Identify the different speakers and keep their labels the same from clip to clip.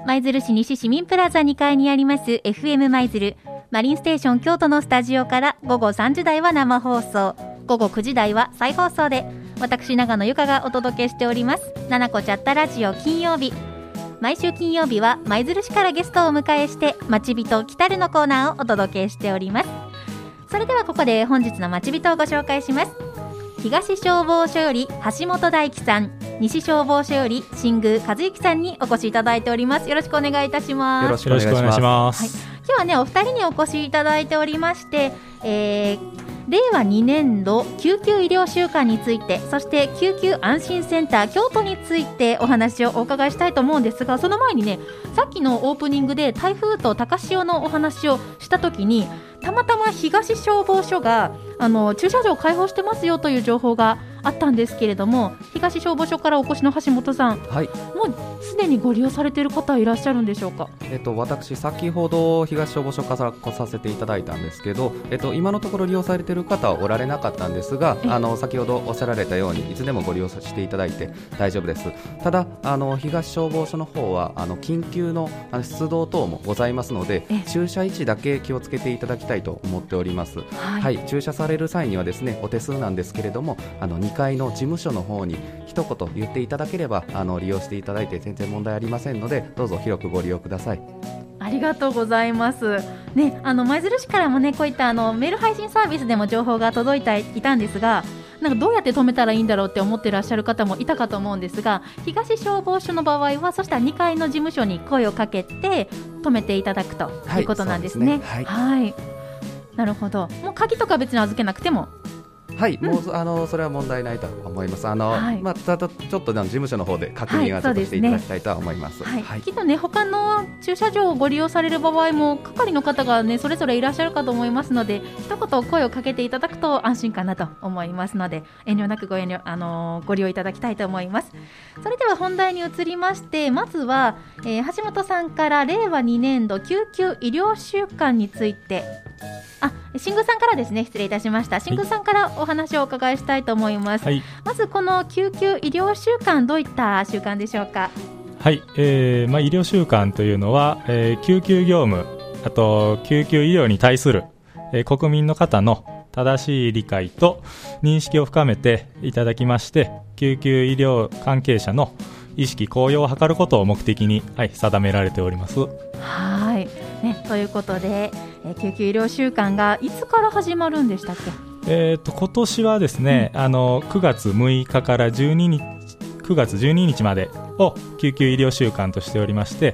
Speaker 1: 舞鶴市西市民プラザ2階にあります FM 舞鶴マリンステーション京都のスタジオから午後3時台は生放送、午後9時台は再放送で私長野由香がお届けしております。ななこチャットラジオ金曜日、毎週金曜日は舞鶴市からゲストをお迎えして町人来たるのコーナーをお届けしております。それではここで本日の町人をご紹介します。東消防署より橋本大樹さん、西消防署より新宮和之さんにお越しいただいております。よろしくお願いいたします。
Speaker 2: よろしくお願いします。
Speaker 1: はい、今日はねお二人にお越しいただいておりまして、令和2年度救急医療週間について、そして救急安心センター京都についてお話をお伺いしたいと思うんですが、その前にね、さっきのオープニングで台風と高潮のお話をした時にたまたま東消防署が駐車場を開放してますよという情報があったんですけれども、東消防署からお越しの橋本さん、
Speaker 2: はい、
Speaker 1: もうすでにご利用されている方いらっしゃるんでしょうか。
Speaker 2: 私先ほど東消防署から来させていただいたんですけど、今のところ利用されている方はおられなかったんですが、先ほどおっしゃられたようにいつでもご利用していただいて大丈夫です。ただ東消防署の方は緊急の出動等もございますので、駐車位置だけ気をつけていただきたいと思っております。はい、駐車される際にはですね、お手数なんですけれども2階の事務所の方に一言言っていただければ利用していただいて全然問題ありませんので、どうぞ広くご利用ください。
Speaker 1: ありがとうございます、ね、舞鶴市からもねこういったメール配信サービスでも情報が届いていたんですが、なんかどうやって止めたらいいんだろうって思ってらっしゃる方もいたかと思うんですが、東消防署の場合はそしたら2階の事務所に声をかけて止めていただくということなんですね。はい、はい、なるほど。もう鍵とか別に預けなくても、
Speaker 2: はい、もうそれは問題ないと思います。ただちょっと事務所の方で確認はちょっとしていただきたいとは思います。
Speaker 1: きっとね他の駐車場をご利用される場合も係の方がねそれぞれいらっしゃるかと思いますので、一言声をかけていただくと安心かなと思いますので、遠慮なくご利用いただきたいと思います。それでは本題に移りまして、まずは、橋本さんから令和2年度救急医療週間について、新宮さんからですね、失礼いたしました。新宮さんからお話をお伺いしたいと思います。はい、まずこの救急医療週間、どういった週間でしょうか。
Speaker 3: はい、医療週間というのは、救急業務、あと救急医療に対する、国民の方の正しい理解と認識を深めていただきまして、救急医療関係者の意識向上を図ることを目的に、定められております。
Speaker 1: はい、ね、ということで、救急医療週間がいつから始まるんでしたっけ。
Speaker 3: 今年はですね、9月6日から9月12日までを救急医療週間としておりまして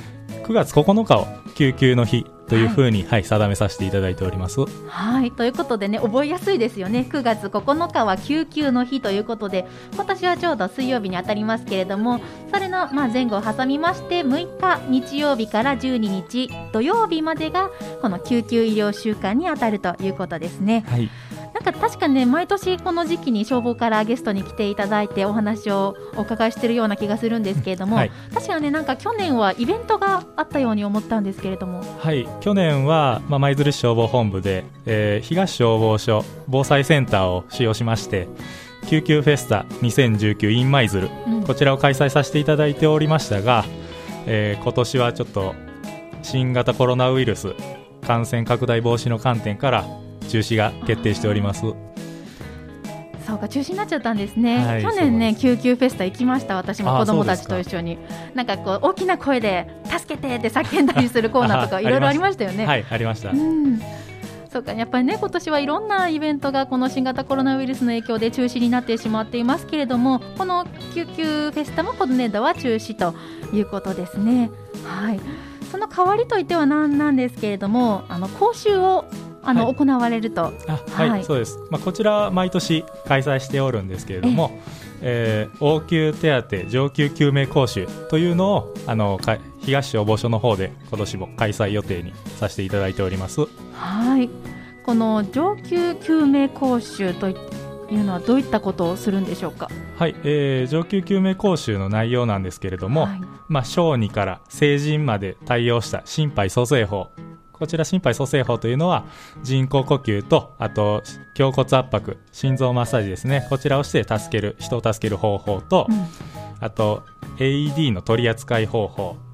Speaker 3: 、9月9日を救急の日というふうに、定めさせていただいております。
Speaker 1: はい、ということでね、覚えやすいですよね。9月9日は救急の日ということで、今年はちょうど水曜日に当たりますけれども、それの前後を挟みまして6日日曜日から12日土曜日までがこの救急医療週間に当たるということですね。はい、なんか確かね、毎年この時期に消防からゲストに来ていただいてお話をお伺いしているような気がするんですけれども、確かね、なんか去年はイベントがあったように思ったんですけれども。
Speaker 3: はい、去年は、舞鶴市消防本部で、東消防署防災センターを使用しまして、救急フェスタ2019 in 舞鶴、こちらを開催させていただいておりましたが、今年はちょっと新型コロナウイルス感染拡大防止の観点から中止が決定しております。
Speaker 1: そうか、中止になっちゃったんですね。去年ね、救急フェスタ行きました。私も子供たちと一緒に、なんかこう大きな声で助けてって叫んだりするコーナーとかいろいろありましたよね。
Speaker 3: はい、ありました。
Speaker 1: そうか、やっぱりね、今年はいろんなイベントがこの新型コロナウイルスの影響で中止になってしまっていますけれども、この救急フェスタも今年度は中止ということですね。はい、その代わりといってはなんですけれども、講習を行われると。
Speaker 3: はい、そうです。こちら毎年開催しておるんですけれども、応急手当上級救命講習というのを東消防署の方で今年も開催予定にさせていただいております。
Speaker 1: はい、この上級救命講習というのはどういったことをするんでしょうか。
Speaker 3: はい、上級救命講習の内容なんですけれども、小児から成人まで対応した心肺蘇生法、こちら心肺蘇生法というのは人工呼吸と、あと胸骨圧迫、心臓マッサージですね、こちらをして人を助ける方法と、あと AED の取り扱い方法、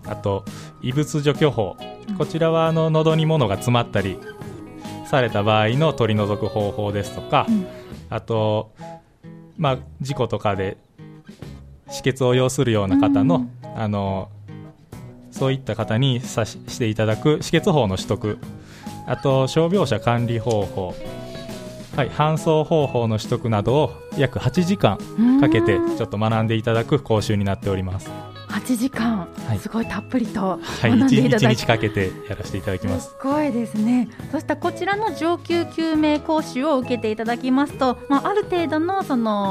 Speaker 3: あと異物除去法、こちらは喉に物が詰まったりされた場合の取り除く方法ですとか、あと、事故とかで止血を要するような方の、そういった方にしていただく止血法の取得、あと傷病者管理方法、搬送方法の取得などを約8時間かけてちょっと学んでいただく講習になっております。
Speaker 1: 8時間、すごいたっぷりと
Speaker 3: 学んでいただき、1日かけてやらせていただきます。
Speaker 1: すごいですね。そしてこちらの上級救命講習を受けていただきますと、ある程度の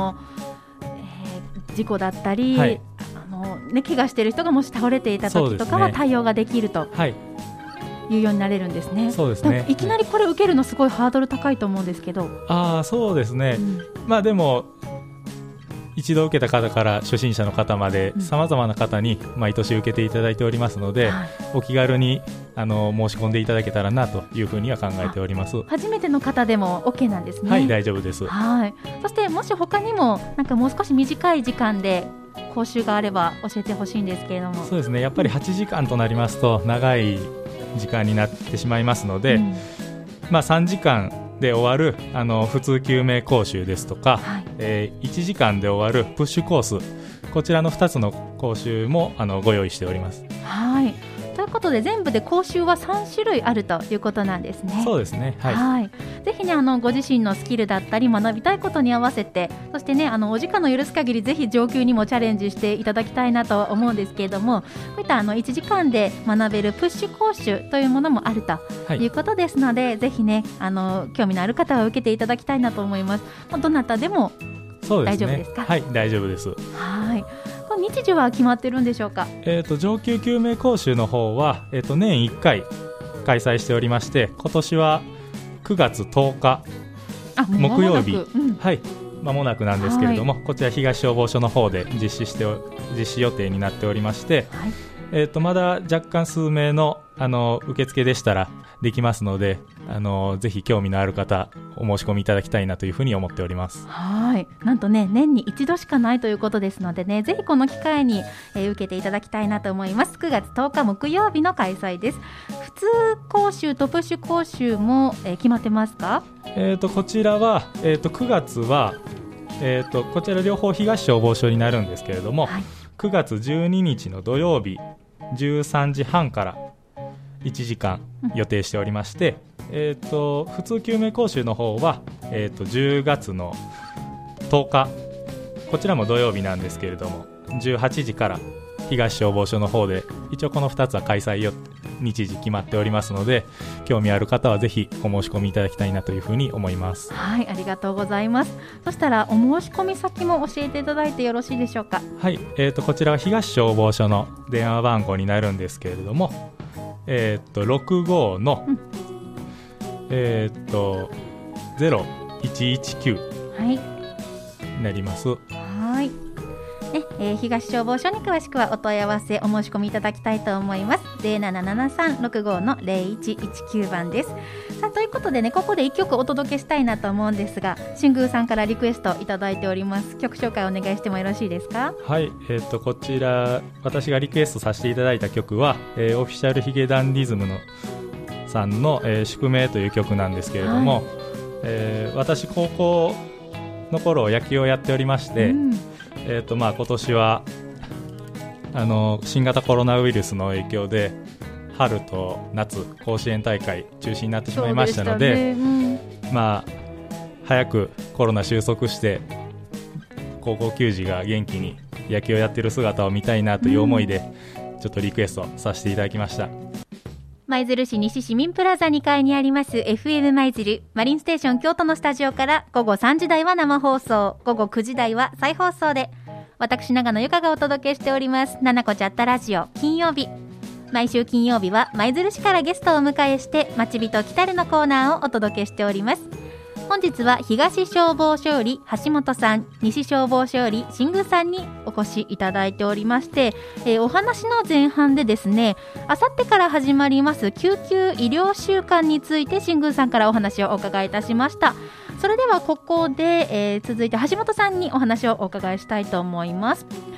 Speaker 1: 事故だったり、怪我している人がもし倒れていた時とかは対応ができるというようになれるんですね。
Speaker 3: そうですね。
Speaker 1: いきなりこれ受けるのすごいハードル高いと思うんですけど。
Speaker 3: そうですね、でも一度受けた方から初心者の方までさまざまな方に毎年受けていただいておりますので、お気軽に申し込んでいただけたらなというふうには考えております。
Speaker 1: 初めての方でも OK なんですね。
Speaker 3: はい、大丈夫です。
Speaker 1: そしてもし他にももう少し短い時間で講習があれば教えてほしいんですけれども。
Speaker 3: そうですね、やっぱり8時間となりますと長い時間になってしまいますので、3時間で終わる普通救命講習ですとか、1時間で終わるプッシュコース、こちらの2つの講習もご用意しております。ということで全部で講習は3種類あるということなんですね。 そうですね、
Speaker 1: ぜひねご自身のスキルだったり学びたいことに合わせて、そしてねお時間の許す限りぜひ上級にもチャレンジしていただきたいなと思うんですけれども、こういった1時間で学べるプッシュ講習というものもあるということですので、ぜひね興味のある方は受けていただきたいなと思います。どなたでも大丈夫ですか？
Speaker 3: はい、大丈夫です。
Speaker 1: 日時は決まってるんでしょうか？
Speaker 3: 上級救命講習の方は、年1回開催しておりまして、今年は9月10日木曜日、間もなくなんですけれども、こちら東消防署の方で実施予定になっておりまして、まだ若干数名の受付でしたらできますので、ぜひ興味のある方お申し込みいただきたいなというふうに思っております。
Speaker 1: なんとね年に一度しかないということですのでね、ぜひこの機会に、受けていただきたいなと思います。9月10日木曜日の開催です。普通講習とプッシュ講習も、決まってますか？
Speaker 3: こちらは、9月は、こちら両方東消防署になるんですけれども、9月12日の土曜日13時半から1時間予定しておりまして、普通救命講習の方は、10月の10日、こちらも土曜日なんですけれども18時から東消防署の方で、一応この2つは開催日時決まっておりますので、興味ある方はぜひお申し込みいただきたいなというふうに思います。
Speaker 1: ありがとうございます。そしたらお申し込み先も教えていただいてよろしいでしょうか？
Speaker 3: こちらは東消防署の電話番号になるんですけれども、65の、0119になります。
Speaker 1: 東消防署に詳しくはお問い合わせお申し込みいただきたいと思います。077365-0119番です。ということでね、ここで1曲お届けしたいなと思うんですが、新宮さんからリクエストいただいております。曲紹介お願いしてもよろしいですか？
Speaker 3: こちら私がリクエストさせていただいた曲は、オフィシャルヒゲダンディズムのさんの、宿命という曲なんですけれども、私高校の頃野球をやっておりまして、今年は新型コロナウイルスの影響で春と夏甲子園大会中止になってしまいましたので、早くコロナ収束して高校球児が元気に野球をやっている姿を見たいなという思いで、ちょっとリクエストさせていただきました。
Speaker 1: 舞鶴市西市民プラザ2階にあります FM 舞鶴マリンステーション京都のスタジオから、午後3時台は生放送、午後9時台は再放送で、私長野由香がお届けしておりますななこちゃったラジオ金曜日。毎週金曜日は舞鶴市からゲストをお迎えして町人来たるのコーナーをお届けしております。本日は東消防署より橋本さん、西消防署より新宮さんにお越しいただいておりまして、お話の前半でですね、あさってから始まります救急医療週間について新宮さんからお話をお伺いいたしました。それではここで、続いて橋本さんにお話をお伺いしたいと思います。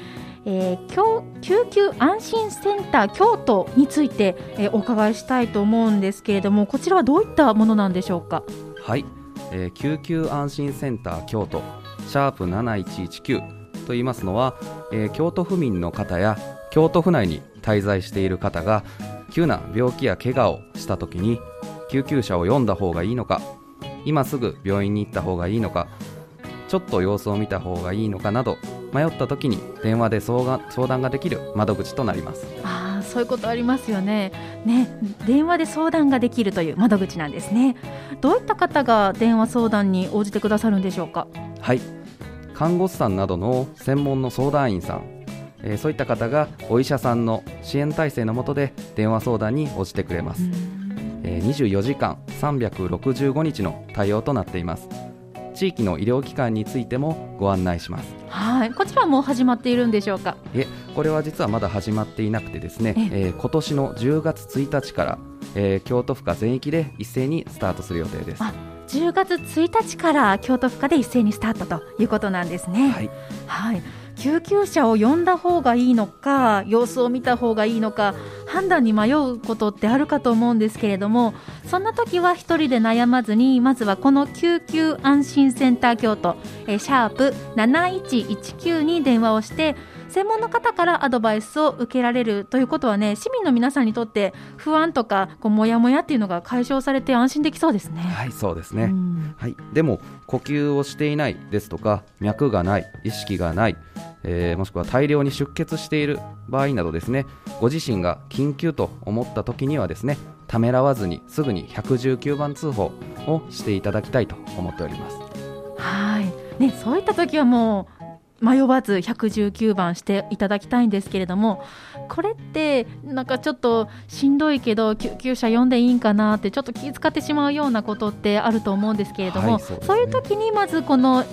Speaker 1: 救急安心センター京都について、お伺いしたいと思うんですけれども、こちらはどういったものなんでしょうか。
Speaker 2: はい、救急安心センター京都#7119と言いますのは、京都府民の方や京都府内に滞在している方が急な病気や怪我をしたときに救急車を呼んだ方がいいのか、今すぐ病院に行った方がいいのか、ちょっと様子を見た方がいいのかなど迷ったときに電話で相談ができる窓口となります。
Speaker 1: そういうことありますよね。電話で相談ができるという窓口なんですね。どういった方が電話相談に応じてくださるんでしょうか。
Speaker 2: はい、看護師さんなどの専門の相談員さん、そういった方がお医者さんの支援体制の下で電話相談に応じてくれます。24時間365日の対応となっています。地域の医療機関についてもご案内します。
Speaker 1: はい、こちらも始まっているんでしょうか。
Speaker 2: これは実はまだ始まっていなくてですね、今年の10月1日から、京都府下全域で一斉にスタートする予定です。
Speaker 1: 10月1日から京都府下で一斉にスタートということなんですね。はい、救急車を呼んだ方がいいのか、様子を見た方がいいのか、判断に迷うことってあるかと思うんですけれども、そんな時は一人で悩まずに、まずはこの救急安心センター京都#7119に電話をして専門の方からアドバイスを受けられるということはね、市民の皆さんにとって不安とかモヤモヤっていうのが解消されて安心できそうですね。
Speaker 2: はい、そうですね。でも呼吸をしていないですとか、脈がない、意識がない、もしくは大量に出血している場合などですね、ご自身が緊急と思った時にはですね、ためらわずにすぐに119番通報をしていただきたいと思っております。
Speaker 1: そういった時はもう迷わず119番していただきたいんですけれども、これってなんかちょっとしんどいけど救急車呼んでいいんかなってちょっと気遣ってしまうようなことってあると思うんですけれども、そういう時にまずこの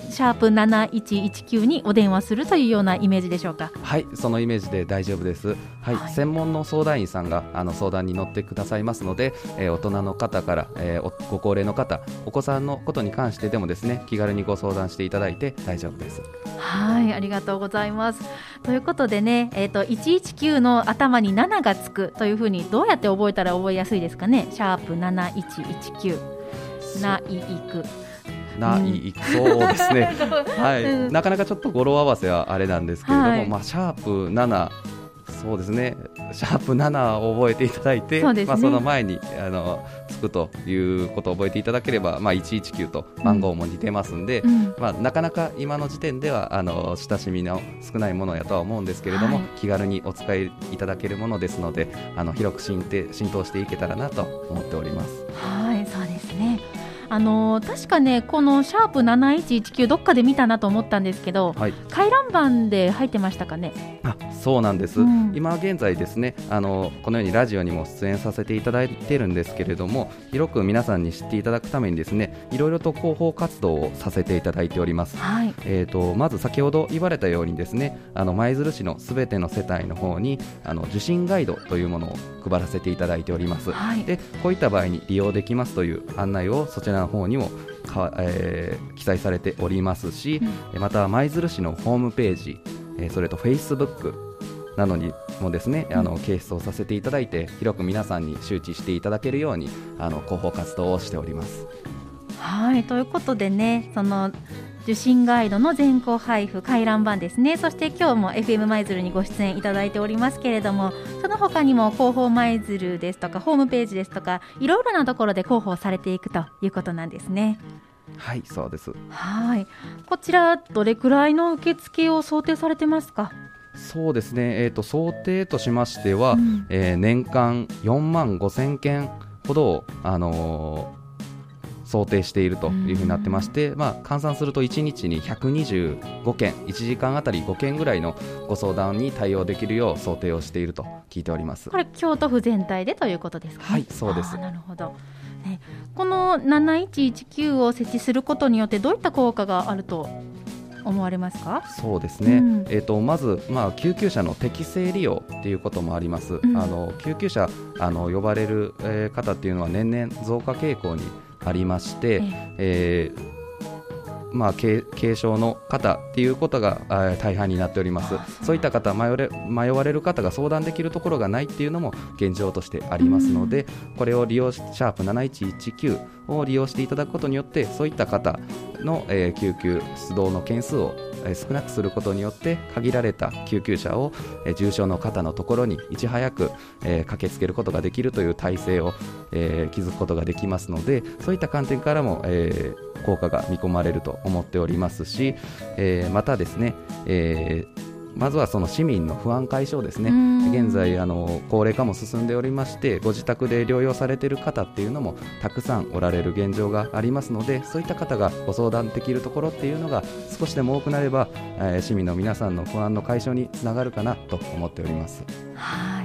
Speaker 1: #7119にお電話するというようなイメージでしょうか。
Speaker 2: はい、そのイメージで大丈夫です。専門の相談員さんが相談に乗ってくださいますので、大人の方から、ご高齢の方、お子さんのことに関してでもですね、気軽にご相談していただいて大丈夫です。
Speaker 1: ありがとうございます。ということでね、119の頭に7がつくというふうにどうやって覚えたら覚えやすいですかね。#7119ないいくそうですねなかなかちょっと語呂合わせはあれなんですけれども、#7、そうですね、#7を覚えていただいて、その前につくということを覚えていただければ、119と番号も似てますんで、なかなか今の時点では親しみの少ないものやとは思うんですけれども、気軽にお使いいただけるものですので、広く浸透していけたらなと思っております。 そうですね。確かね、この#7119どっかで見たなと思ったんですけど、回覧板で入ってましたかね。
Speaker 2: そうなんです、今現在ですね、このようにラジオにも出演させていただいているんですけれども、広く皆さんに知っていただくためにですね、いろいろと広報活動をさせていただいております。まず先ほど言われたようにですね、舞鶴市のすべての世帯の方に受診ガイドというものを配らせていただいております。でこういった場合に利用できますという案内をそちらの方にも記載されておりますし、また舞鶴市のホームページ、それとフェイスブックなどにもですね、掲出をさせていただいて、広く皆さんに周知していただけるように広報活動をしております。
Speaker 1: ということでね、その受診ガイドの全校配布、回覧板ですね、そして今日も FM 舞鶴にご出演いただいておりますけれども、その他にも広報舞鶴ですとかホームページですとか、いろいろなところで広報されていくということなんですね。
Speaker 2: そうです。
Speaker 1: こちらどれくらいの受付を想定されてますか。
Speaker 2: そうですね、想定としましては、年間45,000件ほどを、想定しているというふうになってまして、換算すると1日に125件、1時間あたり5件ぐらいのご相談に対応できるよう想定をしていると聞いております。
Speaker 1: これ京都府全体でということですかね。
Speaker 2: そうです。
Speaker 1: なるほど、この7119を設置することによってどういった効果があると思われますか。
Speaker 2: そうですね、まず、救急車の適正利用ということもあります。救急車呼ばれる、方っていうのは年々増加傾向にありまして、 軽症の方っていうことが大半になっております。そういった方、迷われる方が相談できるところがないっていうのも現状としてありますので、これを利用しシャープ7119を利用していただくことによって、そういった方の、救急出動の件数を少なくすることによって、限られた救急車を、重症の方のところにいち早く、駆けつけることができるという体制を、築くことができますので、そういった観点からも、効果が見込まれると思っておりますし、またですね、まずはその市民の不安解消ですね。現在高齢化も進んでおりまして、ご自宅で療養されている方っていうのもたくさんおられる現状がありますので、そういった方がご相談できるところっていうのが少しでも多くなれば、市民の皆さんの不安の解消につながるかなと思っております。
Speaker 1: はい、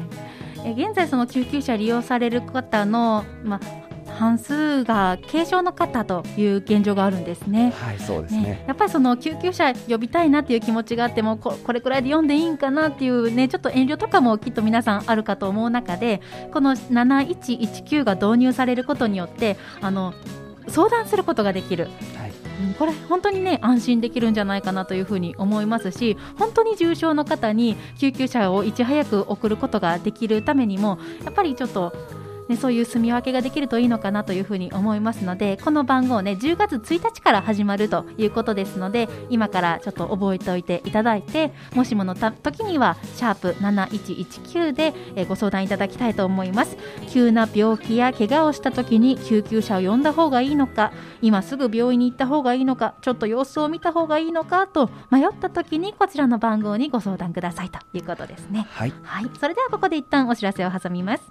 Speaker 1: 現在その救急車利用される方の、半数が軽症の方という現状があるんですね。
Speaker 2: はい、そうですね。
Speaker 1: やっぱりその救急車呼びたいなっていう気持ちがあっても、これくらいで呼んでいいんかなっていうね、ちょっと遠慮とかもきっと皆さんあるかと思う中で、この7119が導入されることによって相談することができる、はい、これ本当にね安心できるんじゃないかなというふうに思いますし、本当に重症の方に救急車をいち早く送ることができるためにも、やっぱりちょっとそういう住み分けができるといいのかなというふうに思いますので、この番号ね10月1日から始まるということですので、今からちょっと覚えておいていただいて、もしもの時にはシャープ7119でご相談いただきたいと思います。急な病気や怪我をした時に救急車を呼んだ方がいいのか、今すぐ病院に行った方がいいのか、ちょっと様子を見た方がいいのかと迷った時に、こちらの番号にご相談くださいということですね。
Speaker 2: はい、
Speaker 1: はい、それではここで一旦お知らせを挟みます。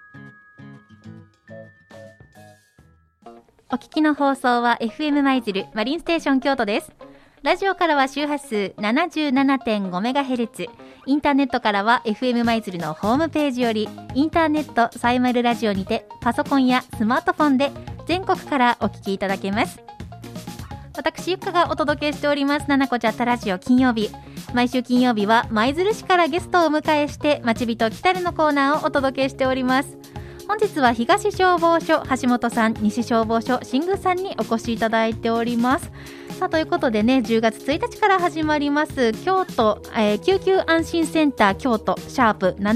Speaker 1: お聞きの放送は FM 舞鶴マリンステーション京都です。ラジオからは周波数 77.5MHz、 インターネットからは FM 舞鶴のホームページよりインターネットサイマルラジオにてパソコンやスマートフォンで全国からお聞きいただけます。私ゆっかがお届けしておりますななこちゃったラジオ金曜日、毎週金曜日は舞鶴市からゲストをお迎えしてまちびと来たるのコーナーをお届けしております。本日は東消防署橋本さん、西消防署新宮さんにお越しいただいております。さあということでね、10月1日から始まります京都、救急安心センター京都シャープ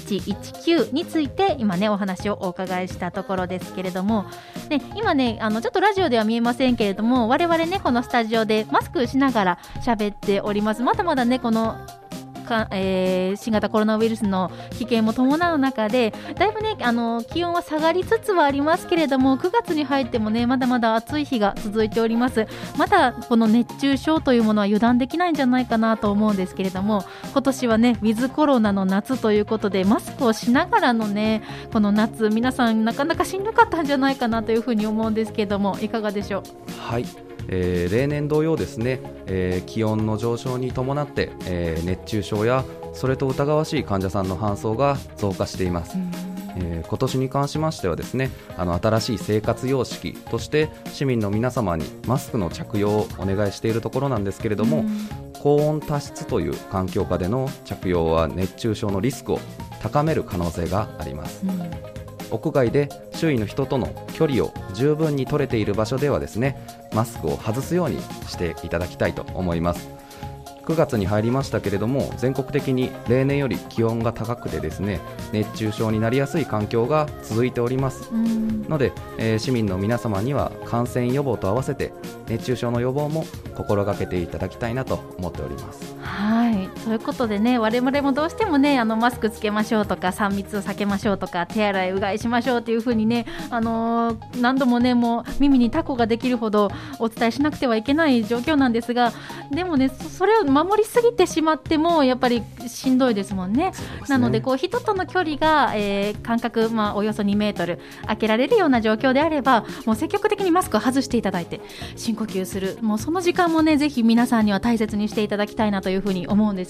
Speaker 1: 7119について今ねお話をお伺いしたところですけれども、ね、今ねちょっとラジオでは見えませんけれども、我々ねこのスタジオでマスクしながら喋っております。まだまだねこの新型コロナウイルスの危険も伴う中で、だいぶね気温は下がりつつはありますけれども、9月に入ってもねまだまだ暑い日が続いております。まだこの熱中症というものは油断できないんじゃないかなと思うんですけれども、今年はねウィズコロナの夏ということで、マスクをしながらのねこの夏、皆さんなかなかしんどかったんじゃないかなというふうに思うんですけれども、いかがでしょう。
Speaker 2: はい、例年同様ですね、気温の上昇に伴って、熱中症やそれと疑わしい患者さんの搬送が増加しています。今年に関しましてはですね、新しい生活様式として市民の皆様にマスクの着用をお願いしているところなんですけれども、高温多湿という環境下での着用は熱中症のリスクを高める可能性があります。屋外で周囲の人との距離を十分に取れている場所ではですね、マスクを外すようにしていただきたいと思います。9月に入りましたけれども、全国的に例年より気温が高くてですね、熱中症になりやすい環境が続いておりますので、市民の皆様には感染予防と合わせて熱中症の予防も心がけていただきたいなと思っております。
Speaker 1: はい、ということでね、我々もどうしてもねマスクつけましょうとか3密を避けましょうとか手洗いうがいしましょうというふうにね、何度もねもう耳にタコができるほどお伝えしなくてはいけない状況なんですが、でもねそれを守りすぎてしまってもやっぱりしんどいですもんね。なのでこう人との距離が、間隔、およそ2メートル空けられるような状況であれば、もう積極的にマスクを外していただいて深呼吸する、もうその時間もねぜひ皆さんには大切にしていただきたいなというふうに思うんです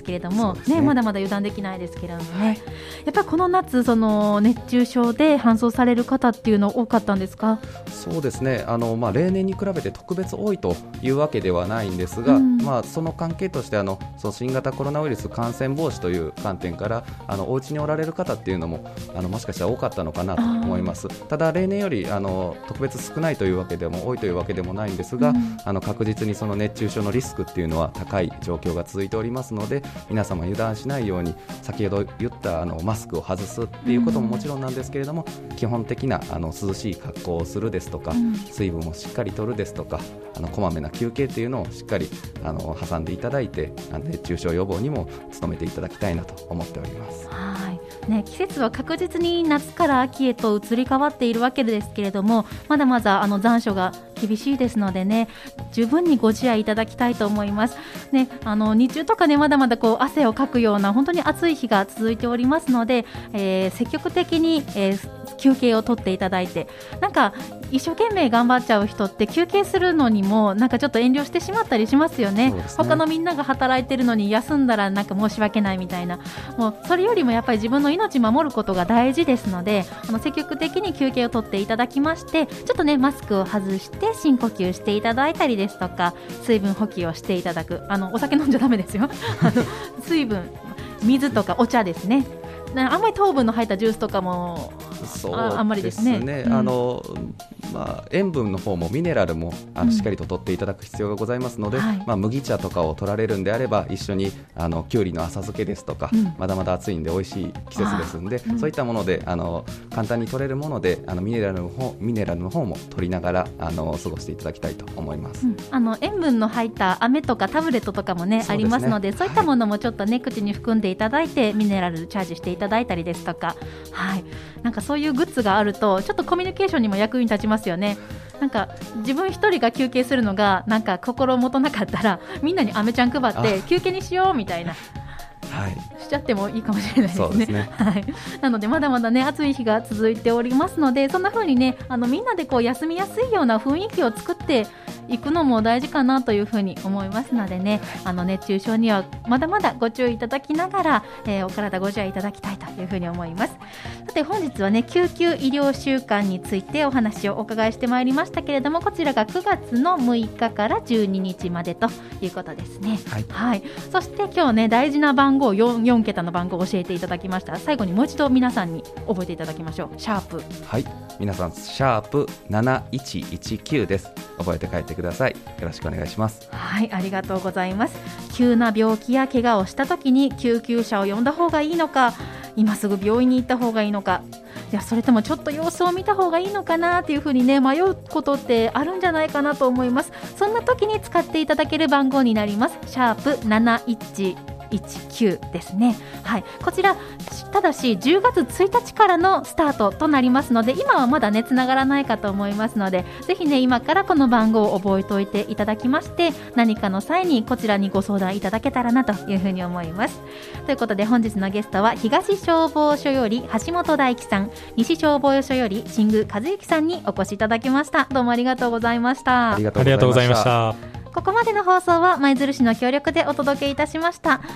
Speaker 1: けれども、
Speaker 2: ね、
Speaker 1: まだまだ油断できないですけれどもね、やっぱりこの夏その熱中症で搬送される方っていうの多かったんですか？
Speaker 2: そうですね、例年に比べて特別多いというわけではないんですが、その関係としてその新型コロナウイルス感染防止という観点からお家におられる方っていうのももしかしたら多かったのかなと思います。ただ例年より特別少ないというわけでも多いというわけでもないんですが、確実にその熱中症のリスクっていうのは高い状況が続いておりますので、皆様油断しないように先ほど言ったマスクを外すっていうことももちろんなんですけれども、基本的な涼しい格好をするですとか、水分をしっかりとるですとか、こまめな休憩っていうのをしっかり挟んでいただいて、熱中症予防にも努めていただきたいなと思っております。
Speaker 1: 季節は確実に夏から秋へと移り変わっているわけですけれども、まだまだ残暑が厳しいですのでね、十分にご自愛いただきたいと思います、日中とかね、まだまだ汗をかくような本当に暑い日が続いておりますので、積極的に、休憩を取っていただいて、なんか一生懸命頑張っちゃう人って休憩するのにもなんかちょっと遠慮してしまったりしますよね。他のみんなが働いてるのに休んだらなんか申し訳ないみたいな、もうそれよりもやっぱり自分の命守ることが大事ですので、積極的に休憩を取っていただきまして、ちょっとねマスクを外して深呼吸していただいたりですとか、水分補給をしていただく、お酒飲んじゃダメですよ水分、水とかお茶ですね。あんまり糖分の入ったジュースとかもあんまりですね。
Speaker 2: 塩分の方もミネラルもしっかりと取っていただく必要がございますので、麦茶とかを取られるんであれば一緒にきゅうりの浅漬けですとか、まだまだ暑いんで美味しい季節ですので、そういったもので簡単に取れるものでミネラルの方も取りながら過ごしていただきたいと思います。
Speaker 1: 塩分の入った飴とかタブレットとかもねありますので、そういったものもちょっとね、口に含んでいただいてミネラルチャージしていただいたりですとか、なんかそういうグッズがあるとちょっとコミュニケーションにも役に立ちますよね。なんか自分一人が休憩するのがなんか心もとなかったら、みんなに飴ちゃん配って休憩にしようみたいなしちゃってもいいかもしれないですね。
Speaker 2: そうですね。
Speaker 1: なのでまだまだね暑い日が続いておりますので、そんな風にねみんなでこう休みやすいような雰囲気を作っていくのも大事かなというふうに思いますのでね、熱中症にはまだまだご注意いただきながら、お体ご自愛いただきたいというふうに思います。さて本日はね、救急医療週間についてお話をお伺いしてまいりましたけれども、こちらが9月の6日から12日までということですね。そして今日ね、大事な番号 4桁の番号を教えていただきました。最後にもう一度皆さんに覚えていただきましょう。シャープ、
Speaker 2: 皆さんシャープ7119です。覚えて帰ってください。よろしくお願いします。
Speaker 1: ありがとうございます。急な病気や怪我をした時に救急車を呼んだ方がいいのか、今すぐ病院に行った方がいいのか、それともちょっと様子を見た方がいいのかなっていうふうにね、迷うことってあるんじゃないかなと思います。そんな時に使っていただける番号になります。シャープ7119ですね。こちらただし10月1日からのスタートとなりますので、今はまだねつながらないかと思いますので、ぜひね今からこの番号を覚えておいていただきまして、何かの際にこちらにご相談いただけたらなというふうに思います。ということで本日のゲストは東消防署より橋本大樹さん、西消防署より新宮和之さんにお越しいただきました。どうもありがとうございました。
Speaker 2: ありがとうございました。
Speaker 1: ここまでの放送は舞鶴市の協力でお届けいたしました。